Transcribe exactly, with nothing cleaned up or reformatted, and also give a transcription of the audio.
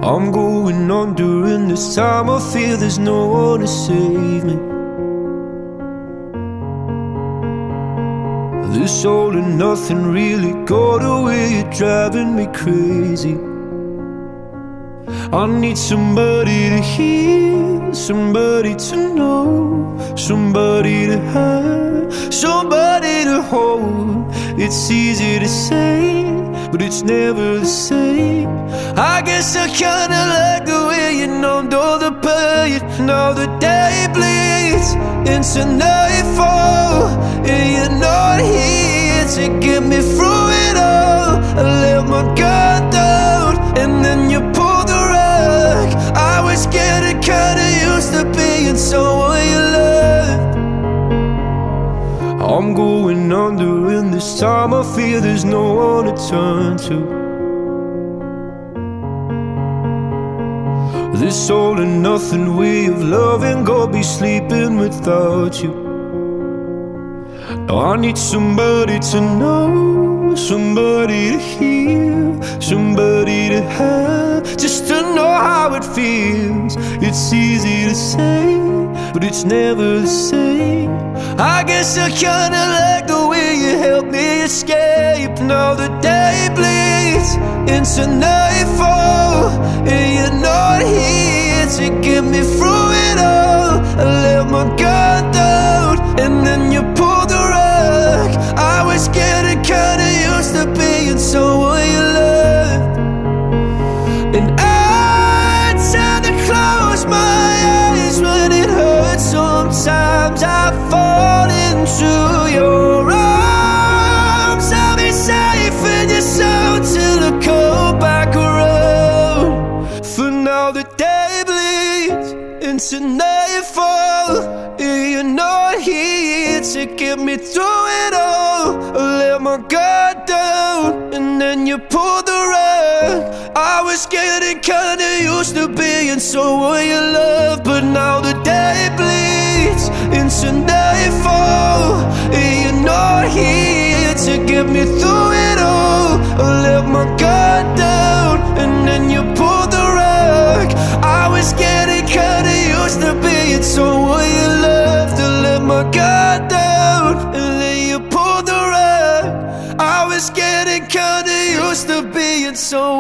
I'm going on during this time. I feel there's no one to save me. This all and nothing really got away. You're driving me crazy. I need somebody to hear, somebody to know, somebody to have, somebody to hold. It's easy to say, but it's never the same. I guess I kinda like the way you numbed all the pain. Now the day bleeds into nightfall, and you're not here to get me through it all. I let my guard down, and then you pulled the rug. I was getting kinda used to being someone you loved. I'm going under, and this time I feel there's no one to turn to. This all and nothing way of loving, gonna be sleeping without you. Now I need somebody to know, somebody to hear, somebody to have, just to know how it feels. It's easy to say, but it's never the same. I guess I kinda like the way you help me escape. Now the day bleeds into nightfall, and you're not here to get me through it all. I let my guard down, and then you pulled the rug. I was getting kinda used to being someone you loved, and I tend to close my eyes when it hurts. Sometimes I fall into your arms. I'll be safe in your soul till I come back around. For now the day bleeds into nightfall, and you're not here to get me through it all. I let my guard down, and then you pulled the rug. I was getting kinda used to being someone you love, but now the day bleeds into nightfall, and you're not here to get me through it all. I let my guard down, and then you pulled the rug. I was getting kinda used to being someone you loved. I let my guard down, and then you pulled the rug. I was getting kinda used to being someone